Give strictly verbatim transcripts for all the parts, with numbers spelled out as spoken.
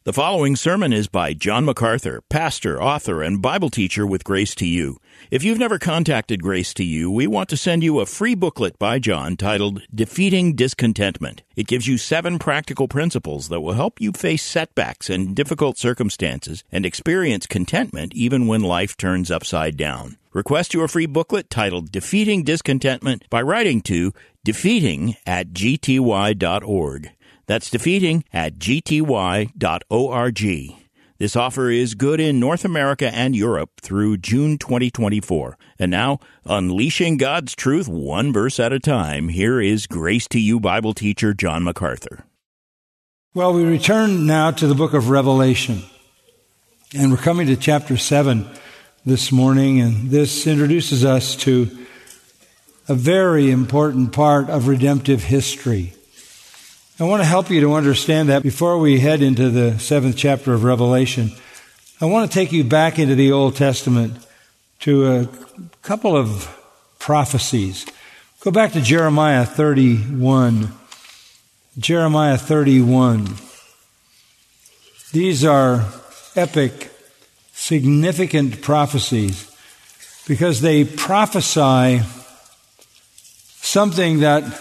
The following sermon is by John MacArthur, pastor, author, and Bible teacher with Grace to You. If you've never contacted Grace to You, we want to send you a free booklet by John titled Defeating Discontentment. It gives you seven practical principles that will help you face setbacks and difficult circumstances and experience contentment even when life turns upside down. Request your free booklet titled Defeating Discontentment by writing to defeating at g t y dot org. That's defeating at g t y dot org. This offer is good in North America and Europe through June twenty twenty-four. And now, unleashing God's truth one verse at a time, here is Grace to You Bible teacher John MacArthur. Well, we return now to the book of Revelation. And we're coming to chapter seven this morning, and this introduces us to a very important part of redemptive history. I want to help you to understand that before we head into the seventh chapter of Revelation. I want to take you back into the Old Testament to a couple of prophecies. Go back to Jeremiah thirty-one. Jeremiah thirty-one. These are epic, significant prophecies because they prophesy something that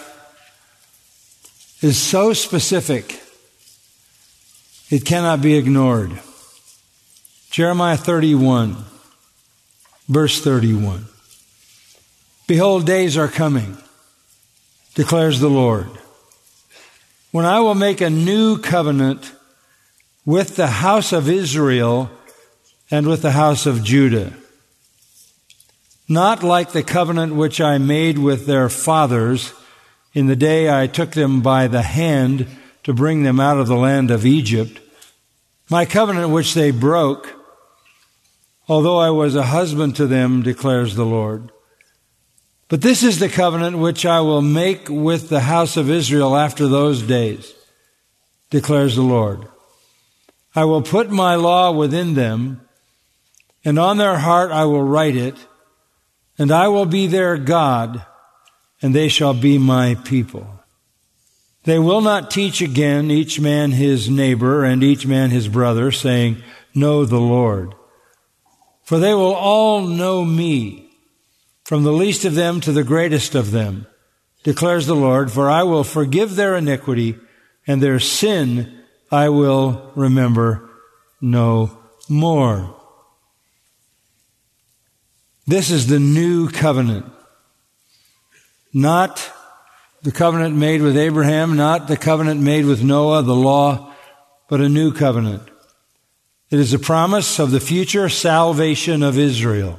is so specific, it cannot be ignored. Jeremiah thirty-one, verse thirty-one. Behold, days are coming, declares the Lord, when I will make a new covenant with the house of Israel and with the house of Judah. Not like the covenant which I made with their fathers in the day I took them by the hand to bring them out of the land of Egypt, my covenant which they broke, although I was a husband to them, declares the Lord. But this is the covenant which I will make with the house of Israel after those days, declares the Lord. I will put my law within them, and on their heart I will write it, and I will be their God, and they shall be my people. They will not teach again each man his neighbor and each man his brother, saying, Know the Lord. For they will all know me, from the least of them to the greatest of them, declares the Lord, for I will forgive their iniquity, and their sin I will remember no more. This is the new covenant. Not the covenant made with Abraham, not the covenant made with Noah, the law, but a new covenant. It is a promise of the future salvation of Israel.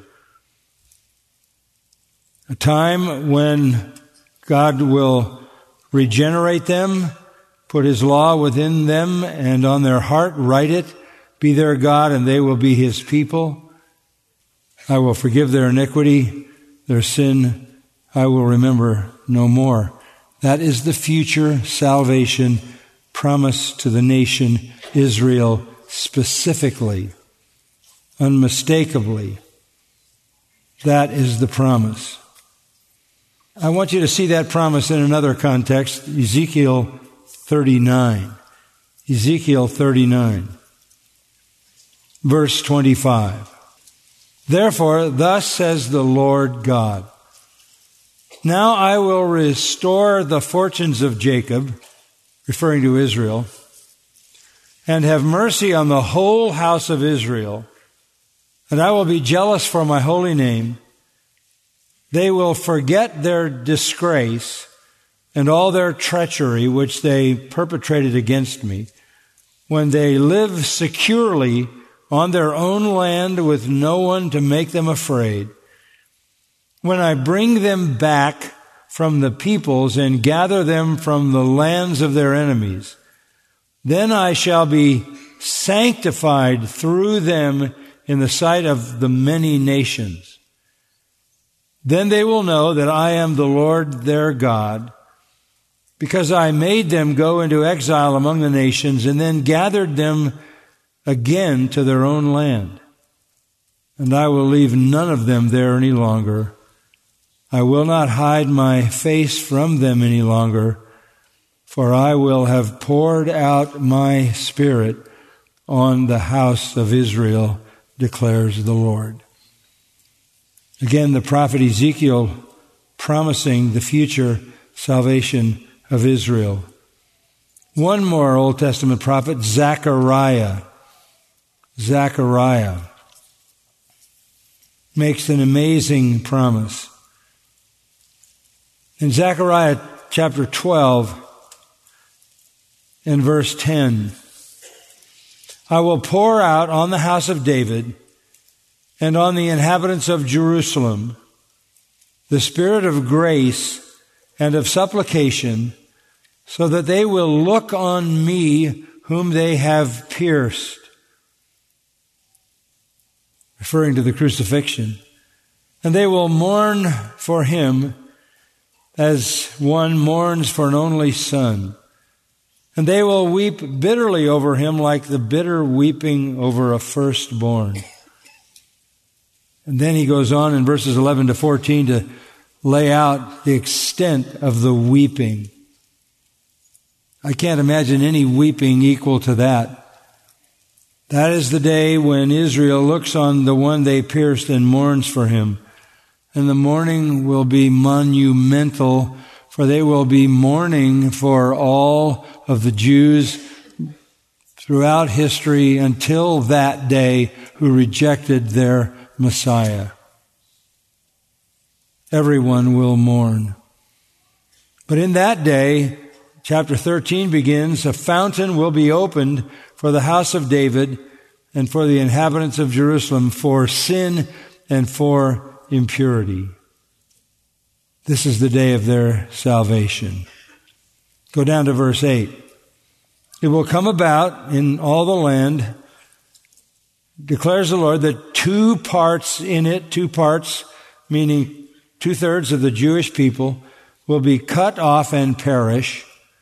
A time when God will regenerate them, put His law within them, and on their heart write it, be their God, and they will be His people. I will forgive their iniquity, their sin I will remember no more. That is the future salvation promised to the nation Israel specifically, unmistakably. That is the promise. I want you to see that promise in another context, Ezekiel thirty-nine. Ezekiel thirty-nine, verse twenty-five. Therefore, thus says the Lord God, now I will restore the fortunes of Jacob, referring to Israel, and have mercy on the whole house of Israel, and I will be jealous for my holy name. They will forget their disgrace and all their treachery which they perpetrated against me, when they live securely on their own land with no one to make them afraid. When I bring them back from the peoples and gather them from the lands of their enemies, then I shall be sanctified through them in the sight of the many nations. Then they will know that I am the Lord their God, because I made them go into exile among the nations and then gathered them again to their own land. And I will leave none of them there any longer. I will not hide my face from them any longer, for I will have poured out my Spirit on the house of Israel, declares the Lord. Again, the prophet Ezekiel promising the future salvation of Israel. One more Old Testament prophet, Zechariah. Zechariah makes an amazing promise. In Zechariah chapter twelve and verse ten, I will pour out on the house of David and on the inhabitants of Jerusalem the spirit of grace and of supplication, so that they will look on me whom they have pierced. Referring to the crucifixion. And they will mourn for him as one mourns for an only son. And they will weep bitterly over him like the bitter weeping over a firstborn. And then he goes on in verses eleven to fourteen to lay out the extent of the weeping. I can't imagine any weeping equal to that. That is the day when Israel looks on the one they pierced and mourns for him. And the mourning will be monumental, for they will be mourning for all of the Jews throughout history until that day who rejected their Messiah. Everyone will mourn. But in that day, chapter thirteen begins, a fountain will be opened for the house of David and for the inhabitants of Jerusalem for sin and for impurity. This is the day of their salvation. Go down to verse eight. It will come about in all the land, declares the Lord, that two parts in it, two parts, meaning two-thirds of the Jewish people, will be cut off and perish,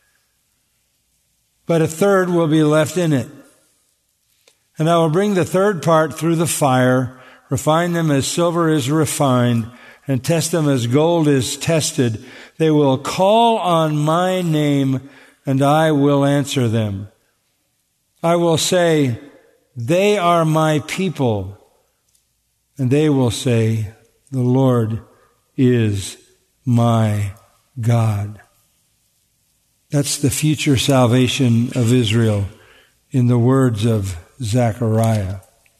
but a third will be left in it. And I will bring the third part through the fire, refine them as silver is refined, and test them as gold is tested. They will call on my name, and I will answer them. I will say, they are my people, and they will say, the Lord is my God. That's the future salvation of Israel in the words of Zechariah.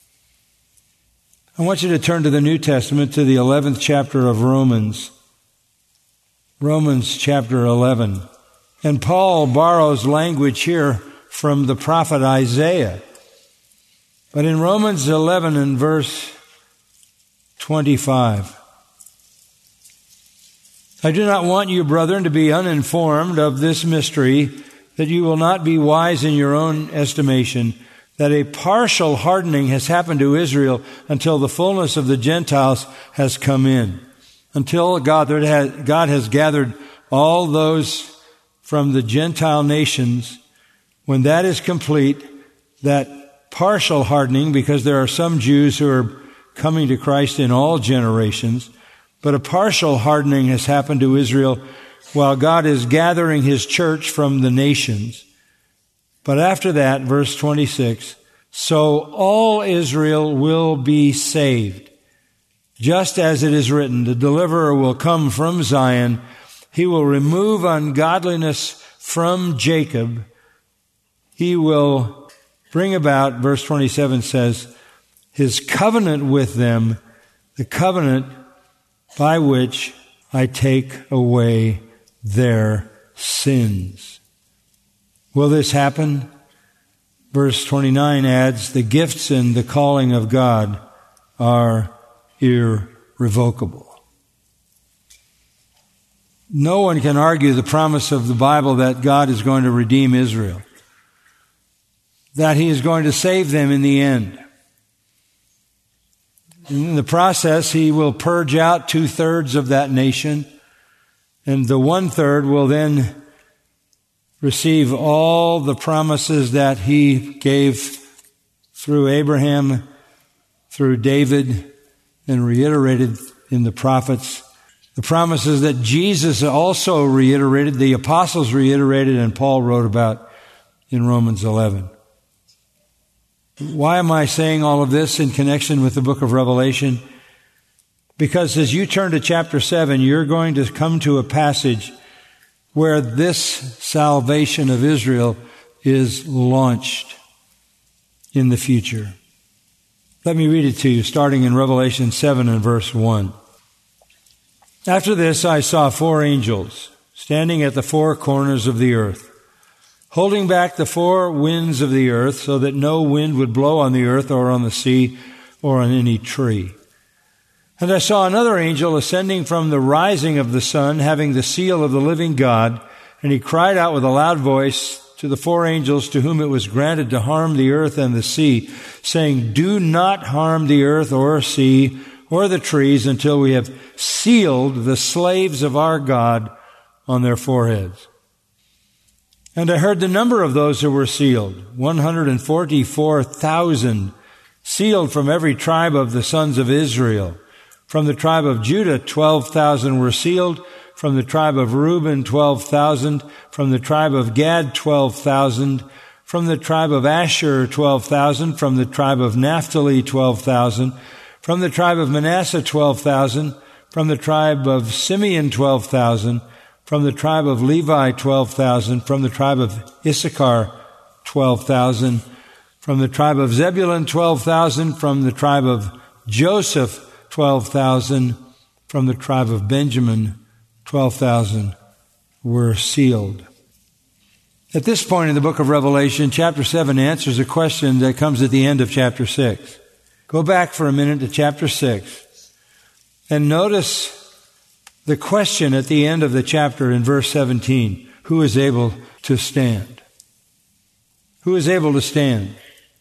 I want you to turn to the New Testament, to the eleventh chapter of Romans. Romans chapter eleven. And Paul borrows language here from the prophet Isaiah. But in Romans eleven and verse twenty-five, I do not want you, brethren, to be uninformed of this mystery, that you will not be wise in your own estimation, that a partial hardening has happened to Israel until the fullness of the Gentiles has come in. Until God, God has gathered all those from the Gentile nations. When that is complete, that partial hardening, because there are some Jews who are coming to Christ in all generations, but a partial hardening has happened to Israel while God is gathering his church from the nations. But after that, verse twenty-six, so all Israel will be saved. Just as it is written, the deliverer will come from Zion. He will remove ungodliness from Jacob. He will bring about, verse twenty-seven says, his covenant with them, the covenant by which I take away their sins. Will this happen? Verse twenty-nine adds, the gifts and the calling of God are irrevocable. No one can argue the promise of the Bible that God is going to redeem Israel, that he is going to save them in the end. In the process, he will purge out two-thirds of that nation, and the one-third will then receive all the promises that he gave through Abraham, through David, and reiterated in the prophets. The promises that Jesus also reiterated, the apostles reiterated, and Paul wrote about in Romans eleven. Why am I saying all of this in connection with the book of Revelation? Because as you turn to chapter seven, you're going to come to a passage where this salvation of Israel is launched in the future. Let me read it to you, starting in Revelation seven and verse one. After this, I saw four angels standing at the four corners of the earth, holding back the four winds of the earth so that no wind would blow on the earth or on the sea or on any tree. And I saw another angel ascending from the rising of the sun, having the seal of the living God, and he cried out with a loud voice to the four angels to whom it was granted to harm the earth and the sea, saying, "Do not harm the earth or sea or the trees until we have sealed the slaves of our God on their foreheads." And I heard the number of those who were sealed, one hundred forty-four thousand, sealed from every tribe of the sons of Israel. From the tribe of Judah, twelve thousand were sealed. From the tribe of Reuben, twelve thousand. From the tribe of Gad, twelve thousand. From the tribe of Asher, twelve thousand. From the tribe of Naphtali, twelve thousand. From the tribe of Manasseh, twelve thousand. From the tribe of Simeon, twelve thousand. From the tribe of Levi, twelve thousand. From the tribe of Issachar, twelve thousand. From the tribe of Zebulun, twelve thousand. From the tribe of Joseph, twelve thousand. From the tribe of Benjamin, twelve thousand were sealed. At this point in the book of Revelation, chapter seven answers a question that comes at the end of chapter six. Go back for a minute to chapter six and notice the question at the end of the chapter in verse seventeen. Who is able to stand? Who is able to stand?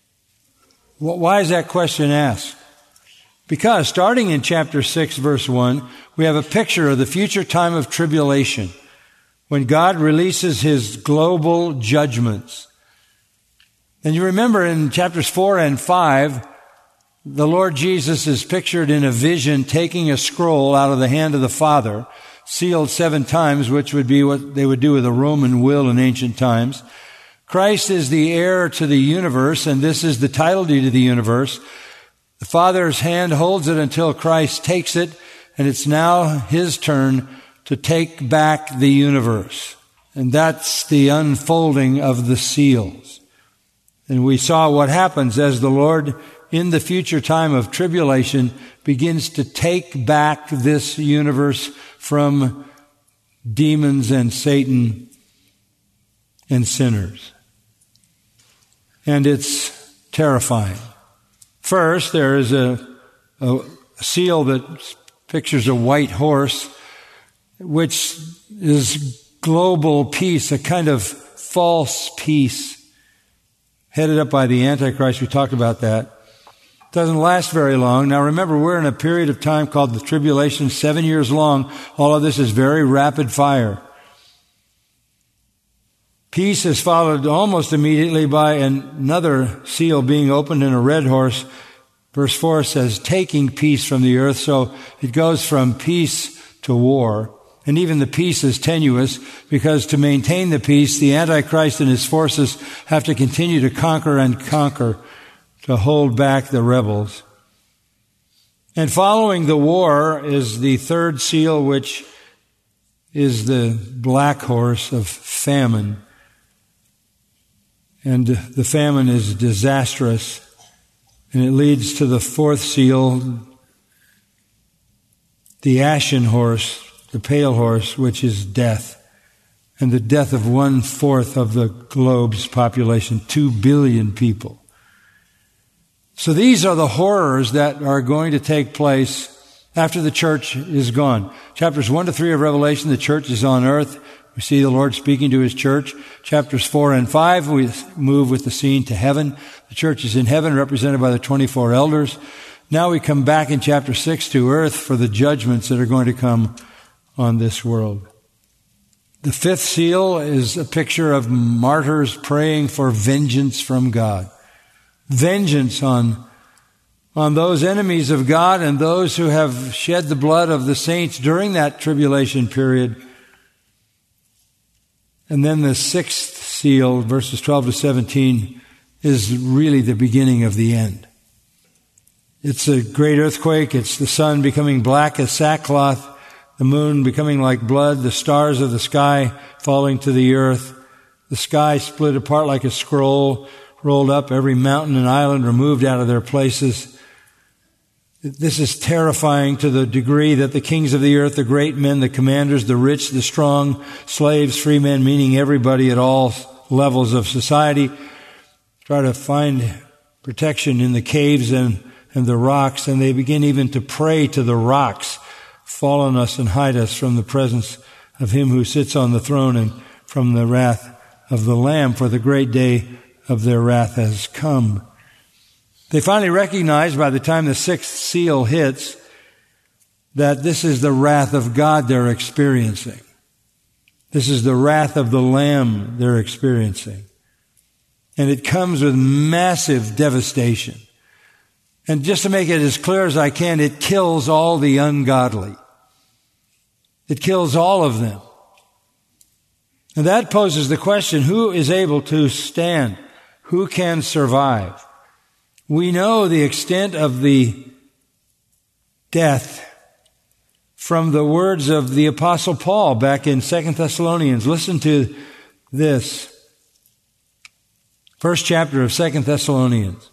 Why is that question asked? Because starting in chapter six, verse one, we have a picture of the future time of tribulation when God releases His global judgments. And you remember in chapters four and five, the Lord Jesus is pictured in a vision taking a scroll out of the hand of the Father, sealed seven times, which would be what they would do with a Roman will in ancient times. Christ is the heir to the universe, and this is the title deed of the universe. The Father's hand holds it until Christ takes it, and it's now His turn to take back the universe. And that's the unfolding of the seals. And we saw what happens as the Lord, in the future time of tribulation, begins to take back this universe from demons and Satan and sinners. And it's terrifying. First, there is a, a seal that pictures a white horse, which is global peace, a kind of false peace headed up by the Antichrist. We talked about that. It doesn't last very long. Now remember, we're in a period of time called the tribulation, seven years long. All of this is very rapid fire. Peace is followed almost immediately by another seal being opened in a red horse. Verse four says, taking peace from the earth. So it goes from peace to war. And even the peace is tenuous because to maintain the peace, the Antichrist and his forces have to continue to conquer and conquer to hold back the rebels. And following the war is the third seal, which is the black horse of famine. And the famine is disastrous. And it leads to the fourth seal, the ashen horse, the pale horse, which is death. And the death of one-fourth of the globe's population, two billion people. So these are the horrors that are going to take place after the church is gone. Chapters one to three of Revelation, the church is on earth. We see the Lord speaking to His church. Chapters four and five, we move with the scene to heaven. The church is in heaven, represented by the twenty-four elders. Now we come back in chapter six to earth for the judgments that are going to come on this world. The fifth seal is a picture of martyrs praying for vengeance from God. Vengeance on, on those enemies of God and those who have shed the blood of the saints during that tribulation period. And then the sixth seal, verses twelve to seventeen, is really the beginning of the end. It's a great earthquake. It's the sun becoming black as sackcloth, the moon becoming like blood, the stars of the sky falling to the earth, the sky split apart like a scroll, rolled up, every mountain and island removed out of their places. This is terrifying to the degree that the kings of the earth, the great men, the commanders, the rich, the strong, slaves, free men, meaning everybody at all levels of society, try to find protection in the caves and, and the rocks, and they begin even to pray to the rocks, fall on us and hide us from the presence of him who sits on the throne and from the wrath of the Lamb, for the great day of their wrath has come. They finally recognize by the time the sixth seal hits that this is the wrath of God they're experiencing. This is the wrath of the Lamb they're experiencing. And it comes with massive devastation. And just to make it as clear as I can, it kills all the ungodly. It kills all of them. And that poses the question, who is able to stand? Who can survive? We know the extent of the death from the words of the Apostle Paul back in Second Thessalonians. Listen to this. First chapter of Second Thessalonians.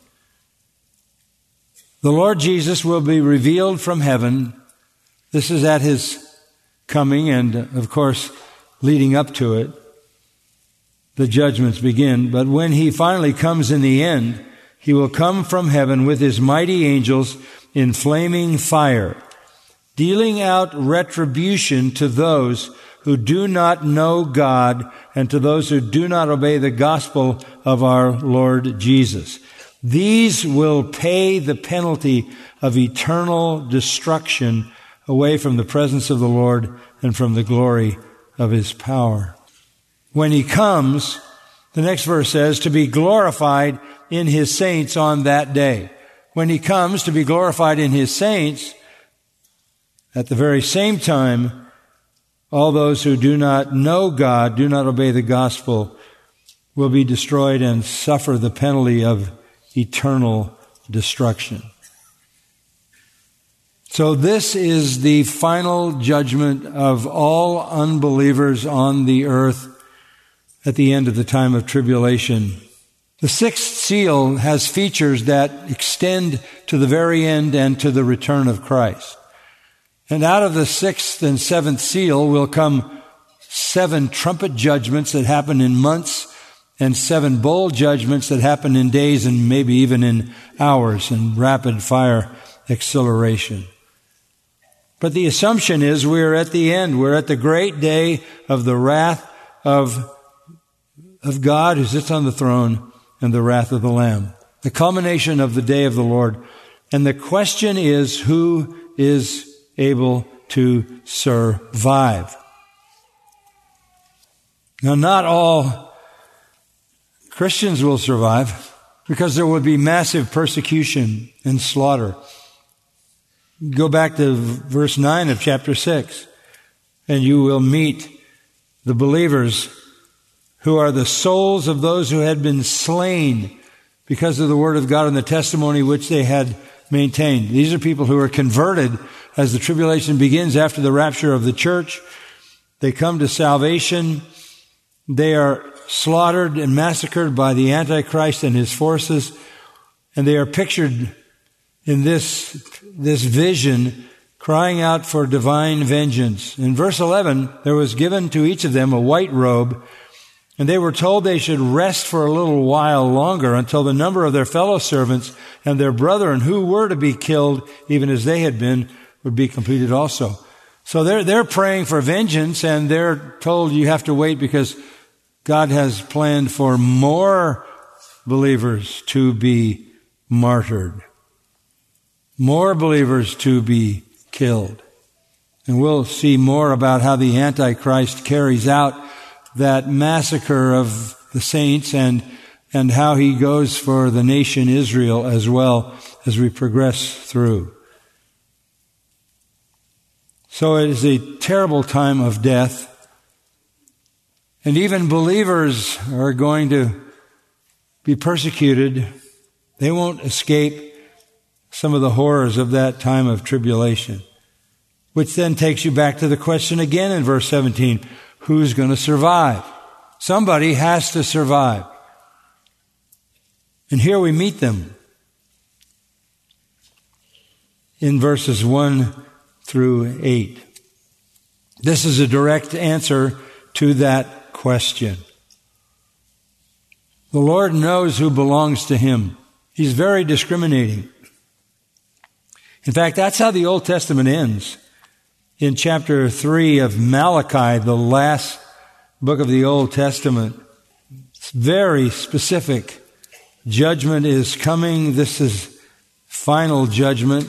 The Lord Jesus will be revealed from heaven. This is at his coming, and of course, leading up to it, the judgments begin. But when he finally comes in the end, he will come from heaven with his mighty angels in flaming fire, dealing out retribution to those who do not know God and to those who do not obey the gospel of our Lord Jesus. These will pay the penalty of eternal destruction away from the presence of the Lord and from the glory of his power. When he comes, the next verse says, to be glorified in his saints on that day. When he comes to be glorified in his saints, at the very same time, all those who do not know God, do not obey the gospel, will be destroyed and suffer the penalty of eternal destruction. So this is the final judgment of all unbelievers on the earth at the end of the time of tribulation. The sixth seal has features that extend to the very end and to the return of Christ. And out of the sixth and seventh seal will come seven trumpet judgments that happen in months and seven bowl judgments that happen in days and maybe even in hours and rapid fire acceleration. But the assumption is we're at the end. We're at the great day of the wrath of, of God who sits on the throne and the wrath of the Lamb. The culmination of the day of the Lord. And the question is, who is able to survive? Now, not all Christians will survive because there will be massive persecution and slaughter. Go back to verse nine of chapter six, and you will meet the believers who are the souls of those who had been slain because of the word of God and the testimony which they had maintained. These are people who are converted as the tribulation begins after the rapture of the church. They come to salvation. They are slaughtered and massacred by the Antichrist and his forces, and they are pictured in this, this vision, crying out for divine vengeance. In verse eleven, there was given to each of them a white robe, and they were told they should rest for a little while longer until the number of their fellow servants and their brethren who were to be killed, even as they had been, would be completed also. So they're, they're praying for vengeance, and they're told you have to wait because God has planned for more believers to be martyred. More believers to be killed. And we'll see more about how the Antichrist carries out that massacre of the saints and, and how he goes for the nation Israel as well as we progress through. So it is a terrible time of death. And even believers are going to be persecuted, they won't escape some of the horrors of that time of tribulation. Which then takes you back to the question again in verse seventeen. Who's going to survive? Somebody has to survive. And here we meet them in verses one through eight. This is a direct answer to that question. The Lord knows who belongs to Him. He's very discriminating. In fact, that's how the Old Testament ends. In chapter three of Malachi, the last book of the Old Testament, it's very specific. Judgment is coming. This is final judgment.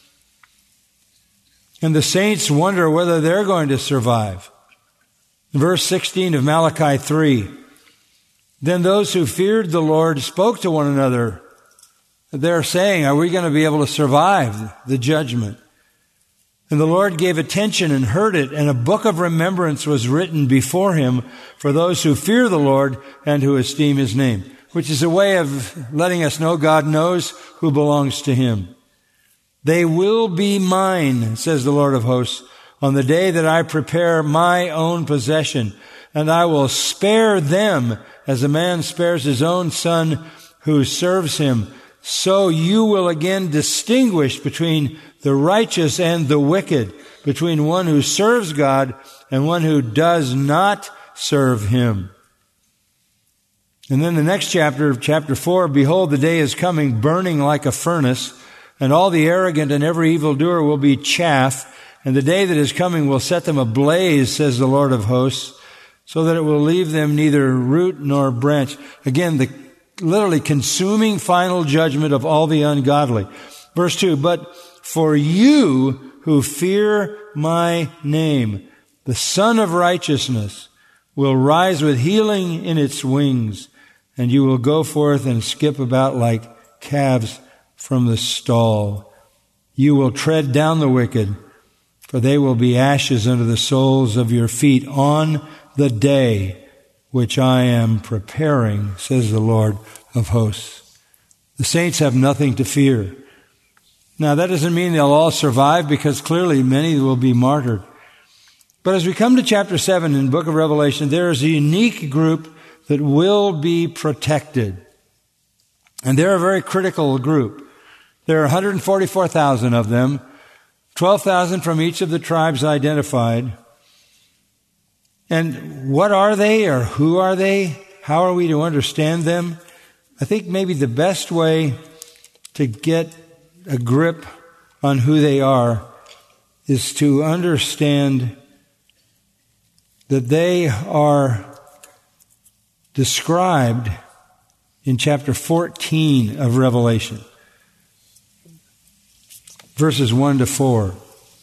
And the saints wonder whether they're going to survive. Verse sixteen of Malachi three. Then those who feared the Lord spoke to one another. They're saying, are we going to be able to survive the judgment? And the Lord gave attention and heard it, and a book of remembrance was written before Him for those who fear the Lord and who esteem His name, which is a way of letting us know God knows who belongs to Him. They will be mine, says the Lord of hosts, on the day that I prepare my own possession, and I will spare them as a man spares his own son who serves him. So you will again distinguish between the righteous and the wicked, between one who serves God and one who does not serve Him. And then the next chapter, chapter four, behold, the day is coming, burning like a furnace, and all the arrogant and every evildoer will be chaff, and the day that is coming will set them ablaze, says the Lord of hosts, so that it will leave them neither root nor branch. Again, the literally consuming final judgment of all the ungodly. Verse two, but for you who fear my name, the Son of Righteousness will rise with healing in its wings, and you will go forth and skip about like calves from the stall. You will tread down the wicked, for they will be ashes under the soles of your feet on the day which I am preparing, says the Lord of hosts. The saints have nothing to fear. Now, that doesn't mean they'll all survive, because clearly many will be martyred. But as we come to chapter seven in the book of Revelation, there is a unique group that will be protected. And they're a very critical group. There are one hundred forty-four thousand of them, twelve thousand from each of the tribes identified. And what are they, or who are they? How are we to understand them? I think maybe the best way to get a grip on who they are is to understand that they are described in chapter fourteen of Revelation, verses one to four.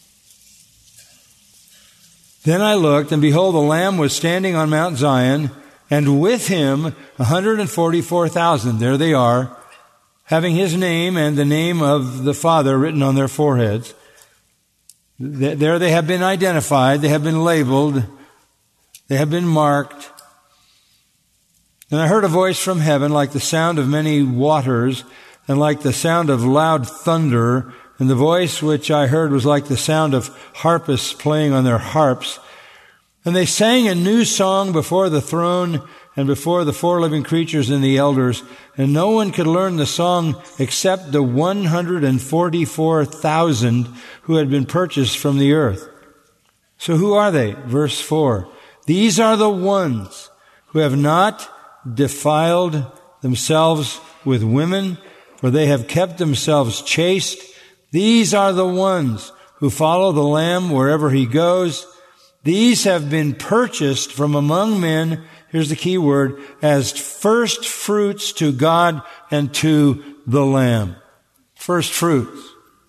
Then I looked, and behold, the Lamb was standing on Mount Zion, and with Him one hundred forty-four thousand. There they are, having His name and the name of the Father written on their foreheads. There they have been identified, they have been labeled, they have been marked. And I heard a voice from heaven like the sound of many waters, and like the sound of loud thunder. And the voice which I heard was like the sound of harpists playing on their harps. And they sang a new song before the throne and before the four living creatures and the elders. And no one could learn the song except the one hundred forty-four thousand who had been purchased from the earth. So who are they? Verse four. These are the ones who have not defiled themselves with women, for they have kept themselves chaste. These are the ones who follow the Lamb wherever He goes. These have been purchased from among men, here's the key word, as first fruits to God and to the Lamb. First fruits.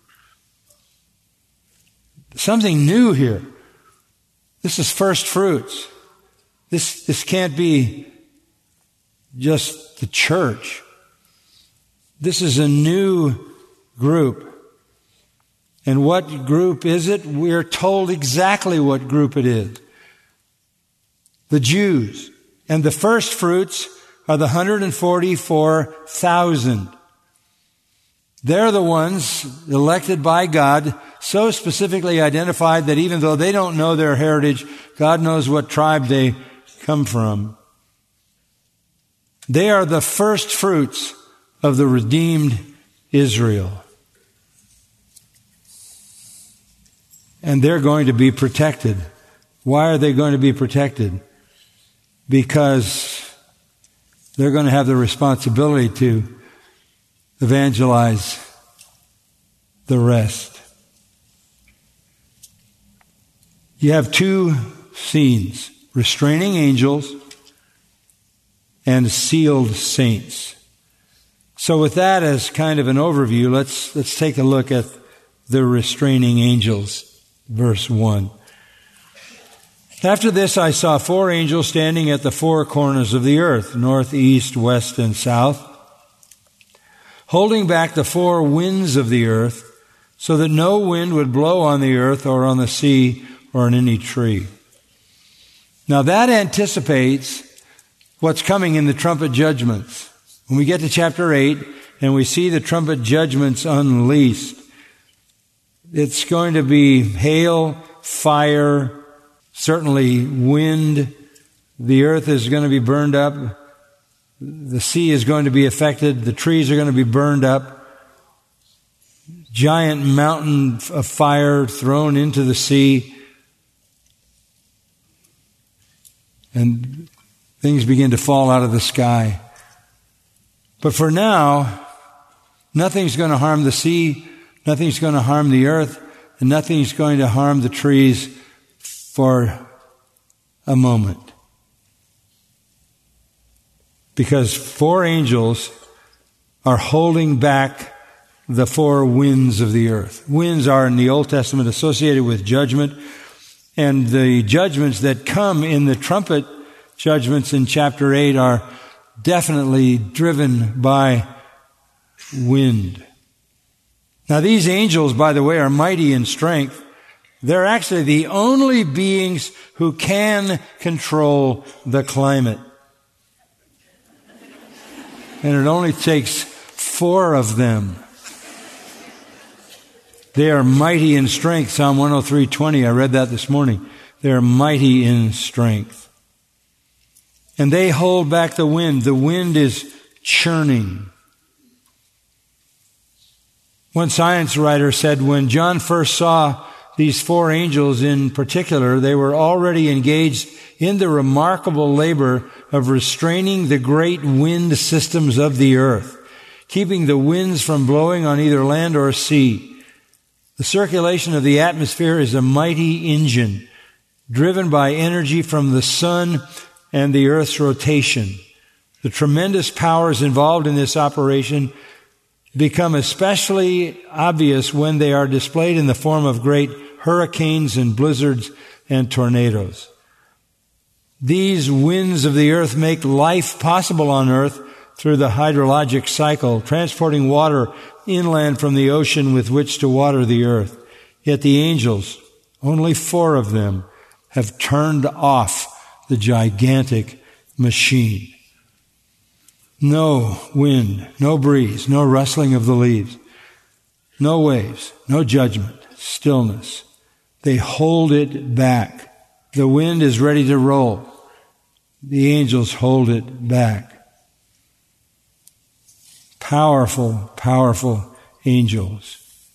Something new here. This is first fruits. This, this can't be just the church. This is a new group. And what group is it? We're told exactly what group it is. The Jews. And the first fruits are the one hundred forty-four thousand. They're the ones elected by God, so specifically identified that even though they don't know their heritage, God knows what tribe they come from. They are the first fruits of the redeemed Israel. And they're going to be protected. Why are they going to be protected? Because they're going to have the responsibility to evangelize the rest. You have two scenes: restraining angels and sealed saints. So with that as kind of an overview, let's let's take a look at the restraining angels. Verse one. After this I saw four angels standing at the four corners of the earth, north, east, west, and south, holding back the four winds of the earth, so that no wind would blow on the earth or on the sea or on any tree. Now that anticipates what's coming in the trumpet judgments. When we get to chapter eight and we see the trumpet judgments unleashed, it's going to be hail, fire, certainly wind. The earth is going to be burned up. The sea is going to be affected. The trees are going to be burned up. Giant mountain of fire thrown into the sea. And things begin to fall out of the sky. But for now, nothing's going to harm the sea. Nothing's going to harm the earth, and nothing's going to harm the trees for a moment. Because four angels are holding back the four winds of the earth. Winds are in the Old Testament associated with judgment, and the judgments that come in the trumpet judgments in chapter eight are definitely driven by wind. Now these angels, by the way, are mighty in strength. They're actually the only beings who can control the climate. And it only takes four of them. They are mighty in strength. Psalm one oh three twenty, I read that this morning. They are mighty in strength. And they hold back the wind. The wind is churning. One science writer said when John first saw these four angels in particular, they were already engaged in the remarkable labor of restraining the great wind systems of the earth, keeping the winds from blowing on either land or sea. The circulation of the atmosphere is a mighty engine, driven by energy from the sun and the earth's rotation. The tremendous powers involved in this operation become especially obvious when they are displayed in the form of great hurricanes and blizzards and tornadoes. These winds of the earth make life possible on earth through the hydrologic cycle, transporting water inland from the ocean with which to water the earth. Yet the angels, only four of them, have turned off the gigantic machine. No wind, no breeze, no rustling of the leaves, no waves, no judgment, stillness. They hold it back. The wind is ready to roll. The angels hold it back. Powerful, powerful angels.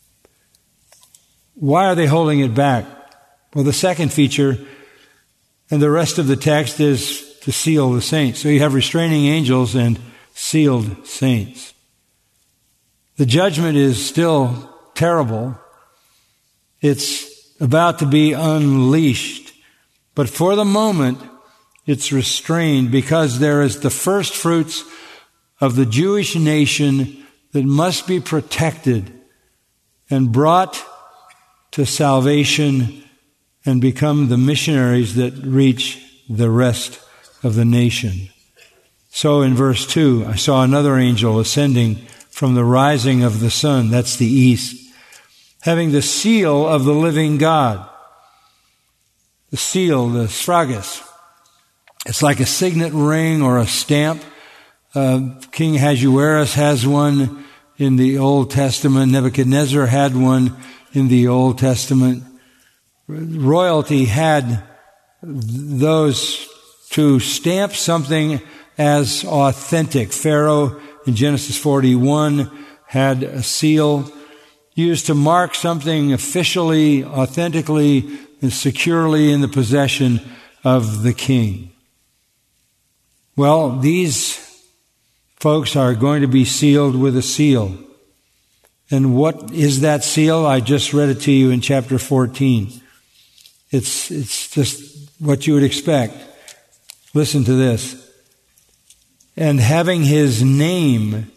Why are they holding it back? Well, the second feature and the rest of the text is to seal the saints. So you have restraining angels and sealed saints. The judgment is still terrible. It's about to be unleashed. But for the moment, it's restrained because there is the first fruits of the Jewish nation that must be protected and brought to salvation and become the missionaries that reach the rest of the nation. So in verse two, I saw another angel ascending from the rising of the sun, that's the east, having the seal of the living God. The seal, the sphragus, it's like a signet ring or a stamp Uh, King Ahasuerus has one in the Old Testament. Nebuchadnezzar had one in the Old Testament. Royalty had those to stamp something as authentic. Pharaoh in Genesis forty-one had a seal used to mark something officially, authentically, and securely in the possession of the king. Well, these folks are going to be sealed with a seal. And what is that seal? I just read it to you in chapter fourteen. It's, it's just what you would expect. Listen to this. And having his name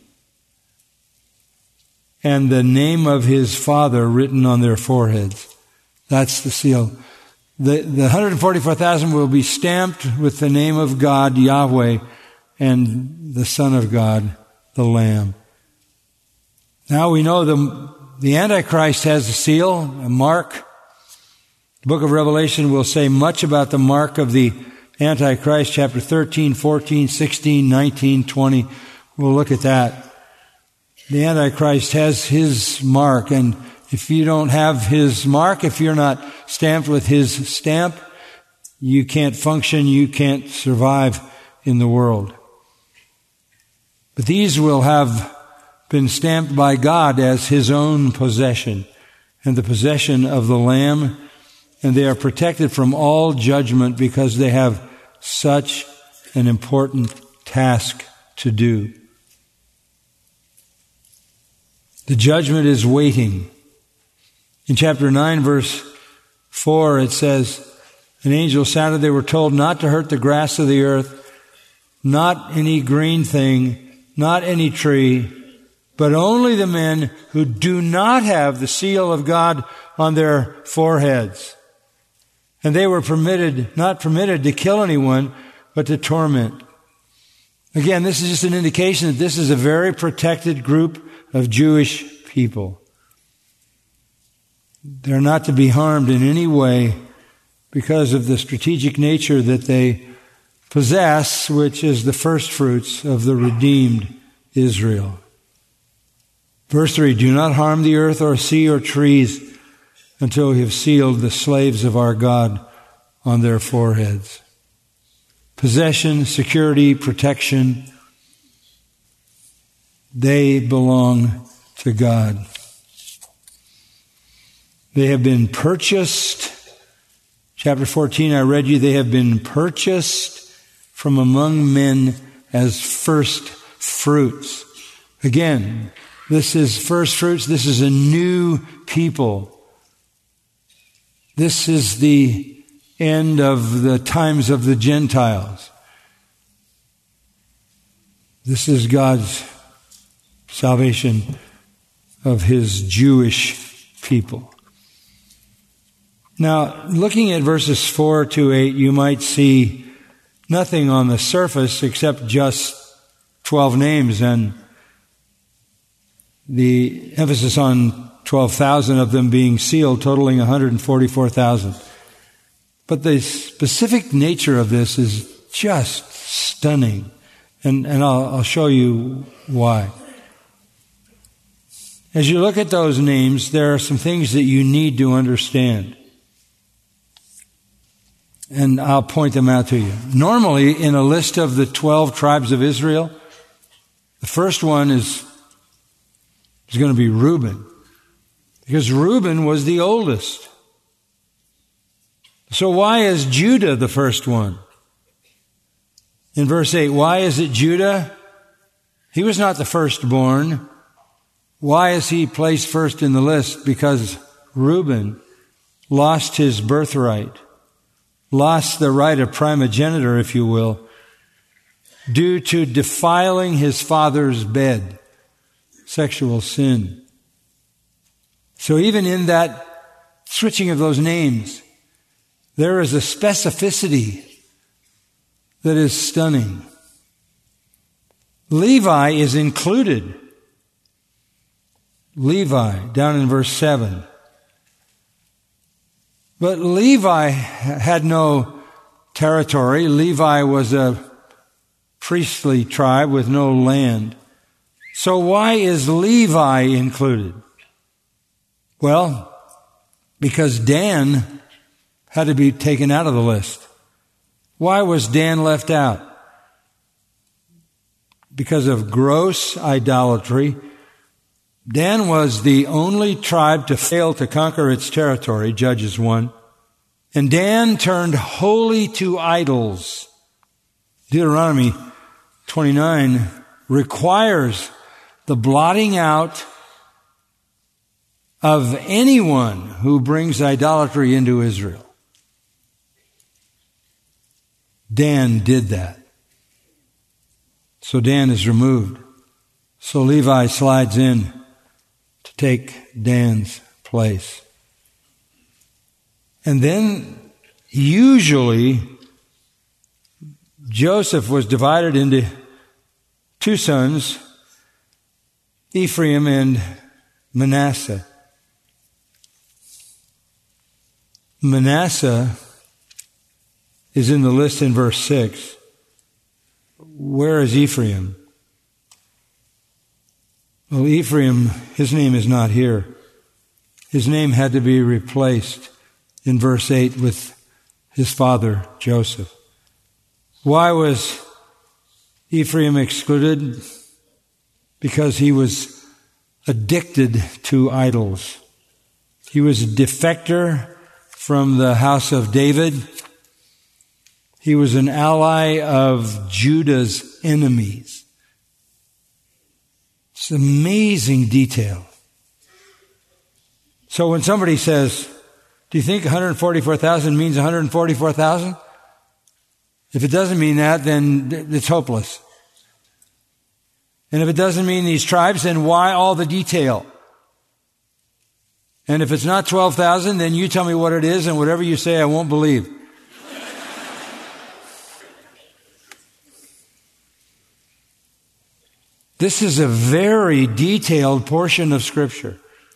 and the name of his father written on their foreheads. That's the seal. The, the one hundred forty-four thousand will be stamped with the name of God, Yahweh, and the Son of God, the Lamb. Now we know the, the Antichrist has a seal, a mark. The book of Revelation will say much about the mark of the Antichrist, chapter thirteen, fourteen, sixteen, nineteen, twenty. We'll look at that. The Antichrist has his mark, and if you don't have his mark, if you're not stamped with his stamp, you can't function, you can't survive in the world. But these will have been stamped by God as his own possession and the possession of the Lamb, and they are protected from all judgment because they have such an important task to do. The judgment is waiting. In chapter nine, verse four, it says, an angel sounded, they were told not to hurt the grass of the earth, not any green thing, not any tree, but only the men who do not have the seal of God on their foreheads. And they were permitted, not permitted to kill anyone, but to torment. Again, this is just an indication that this is a very protected group of Jewish people. They're not to be harmed in any way because of the strategic nature that they possess, which is the first fruits of the redeemed Israel. Verse three, do not harm the earth or sea or trees until we have sealed the slaves of our God on their foreheads. Possession, security, protection, they belong to God. They have been purchased. Chapter fourteen, I read you, they have been purchased from among men as first fruits. Again, this is first fruits. This is a new people. This is the end of the times of the Gentiles. This is God's salvation of his Jewish people. Now, looking at verses four to eight, you might see nothing on the surface except just twelve names and the emphasis on twelve thousand of them being sealed, totaling one hundred forty-four thousand. But the specific nature of this is just stunning. And, and I'll, I'll show you why. As you look at those names, there are some things that you need to understand. And I'll point them out to you. Normally, in a list of the twelve tribes of Israel, the first one is, is going to be Reuben. Because Reuben was the oldest. So why is Judah the first one? In verse eight, why is it Judah? He was not the firstborn. Why is he placed first in the list? Because Reuben lost his birthright, lost the right of primogeniture, if you will, due to defiling his father's bed, sexual sin. So even in that switching of those names, there is a specificity that is stunning. Levi is included. Levi, down in verse seven. But Levi had no territory. Levi was a priestly tribe with no land. So why is Levi included? Well, because Dan had to be taken out of the list. Why was Dan left out? Because of gross idolatry. Dan was the only tribe to fail to conquer its territory, Judges one. And Dan turned wholly to idols. Deuteronomy twenty-nine requires the blotting out of anyone who brings idolatry into Israel. Dan did that. So Dan is removed. So Levi slides in to take Dan's place. And then usually Joseph was divided into two sons, Ephraim and Manasseh. Manasseh is in the list in verse six. Where is Ephraim? Well, Ephraim, his name is not here. His name had to be replaced in verse eight with his father, Joseph. Why was Ephraim excluded? Because he was addicted to idols. He was a defector from the house of David. He was an ally of Judah's enemies. It's amazing detail. So when somebody says, do you think one hundred forty-four thousand means one hundred forty-four thousand? If it doesn't mean that, then it's hopeless. And if it doesn't mean these tribes, then why all the detail? And if it's not twelve thousand, then you tell me what it is, and whatever you say, I won't believe. This is a very detailed portion of Scripture.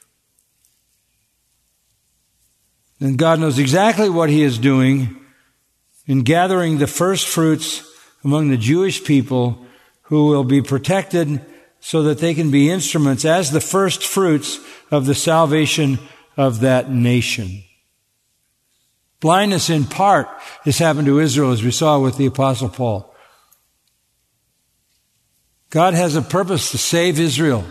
And God knows exactly what He is doing in gathering the first fruits among the Jewish people who will be protected so that they can be instruments as the first fruits of the salvation of that nation. Blindness in part has happened to Israel, as we saw with the Apostle Paul. God has a purpose to save Israel.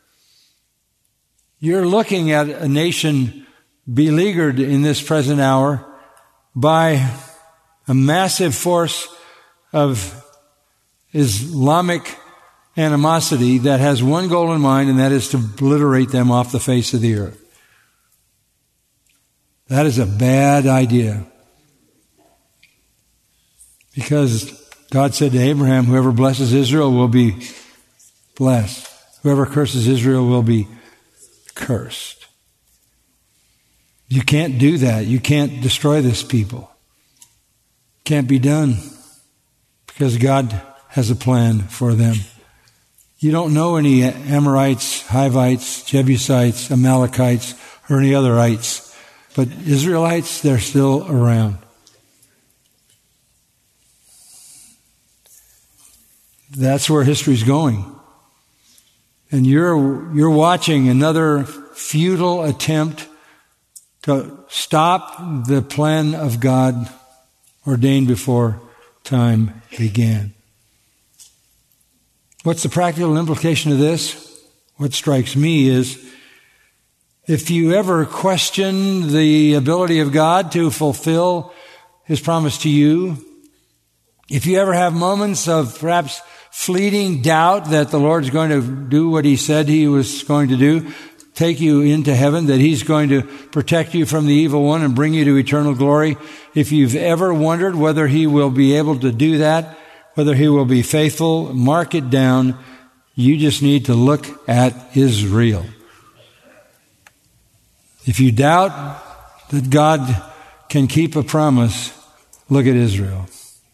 You're looking at a nation beleaguered in this present hour by a massive force of Islamic animosity that has one goal in mind, and that is to obliterate them off the face of the earth. That is a bad idea. Because God said to Abraham, whoever blesses Israel will be blessed. Whoever curses Israel will be cursed. You can't do that. You can't destroy this people. Can't be done. Because God has a plan for them. You don't know any Amorites, Hivites, Jebusites, Amalekites, or any otherites. But Israelites, they're still around. That's where history's going. And you're, you're watching another futile attempt to stop the plan of God ordained before time began. What's the practical implication of this? What strikes me is, if you ever question the ability of God to fulfill His promise to you, if you ever have moments of perhaps fleeting doubt that the Lord's going to do what He said He was going to do, take you into heaven, that He's going to protect you from the evil one and bring you to eternal glory, if you've ever wondered whether He will be able to do that, whether He will be faithful, mark it down. You just need to look at Israel. If you doubt that God can keep a promise, look at Israel.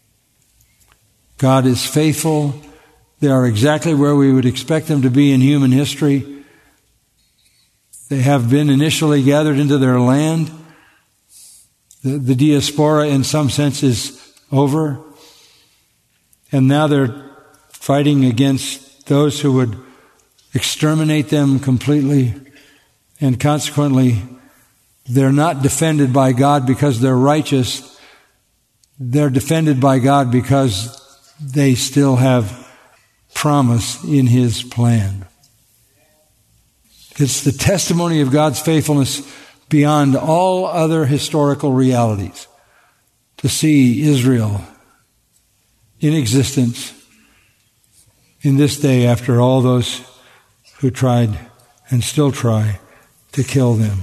God is faithful. They are exactly where we would expect them to be in human history. They have been initially gathered into their land. The, the diaspora, in some sense, is over. And now they're fighting against those who would exterminate them completely, and consequently, they're not defended by God because they're righteous. They're defended by God because they still have promise in His plan. It's the testimony of God's faithfulness beyond all other historical realities to see Israel in existence in this day after all those who tried and still try to kill them.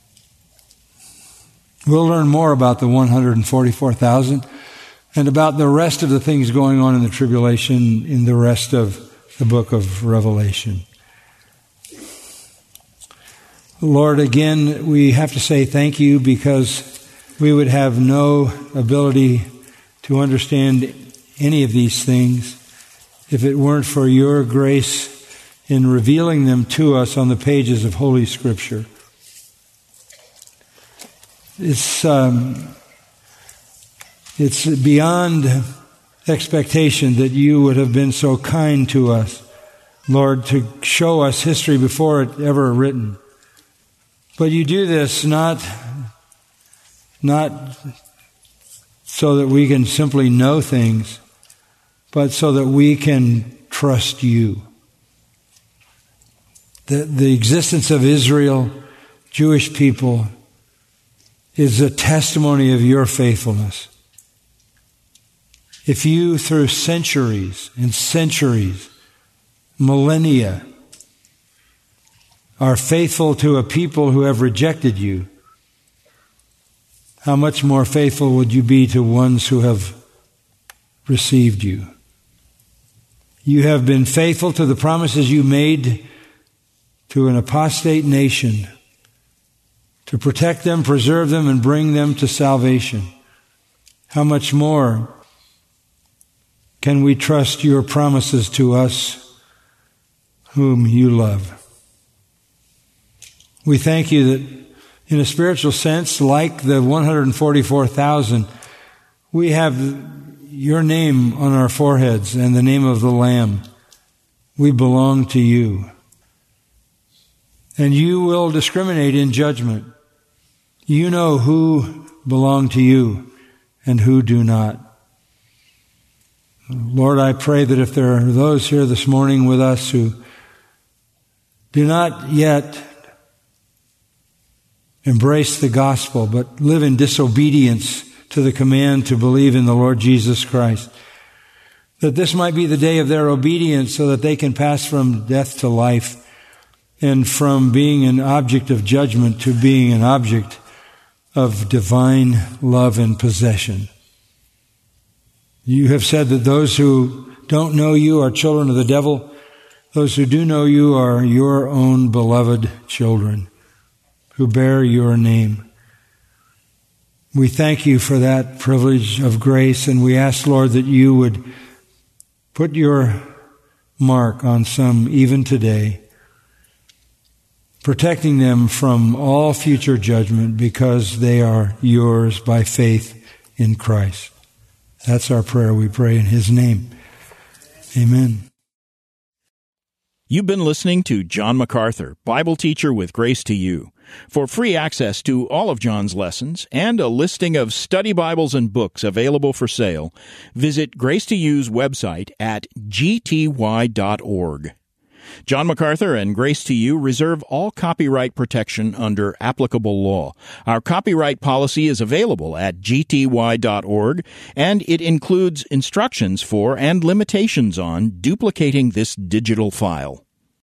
We'll learn more about the one hundred forty-four thousand and about the rest of the things going on in the tribulation in the rest of the book of Revelation. Lord, again, we have to say thank you because we would have no ability to understand any of these things if it weren't for your grace in revealing them to us on the pages of Holy Scripture. It's um, it's beyond expectation that you would have been so kind to us, Lord, to show us history before it ever written. But you do this not, not so that we can simply know things, but so that we can trust you. The, the existence of Israel, Jewish people, is a testimony of your faithfulness. If you, through centuries and centuries, millennia, are faithful to a people who have rejected you, how much more faithful would you be to ones who have received you? You have been faithful to the promises you made to an apostate nation, to protect them, preserve them, and bring them to salvation. How much more can we trust your promises to us whom you love? We thank you that in a spiritual sense, like the one hundred forty-four thousand, we have your name on our foreheads and the name of the Lamb. We belong to you. And you will discriminate in judgment. You know who belong to you and who do not. Lord, I pray that if there are those here this morning with us who do not yet embrace the gospel, but live in disobedience to the command to believe in the Lord Jesus Christ, that this might be the day of their obedience so that they can pass from death to life and from being an object of judgment to being an object of divine love and possession. You have said that those who don't know you are children of the devil. Those who do know you are your own beloved children who bear your name. We thank you for that privilege of grace, and we ask, Lord, that you would put your mark on some even today, protecting them from all future judgment because they are yours by faith in Christ. That's our prayer, we pray in His name. Amen. You've been listening to John MacArthur, Bible teacher with Grace to You. For free access to all of John's lessons and a listing of study Bibles and books available for sale, visit Grace to You's website at g t y dot org. John MacArthur and Grace to You reserve all copyright protection under applicable law. Our copyright policy is available at g t y dot org, and it includes instructions for and limitations on duplicating this digital file.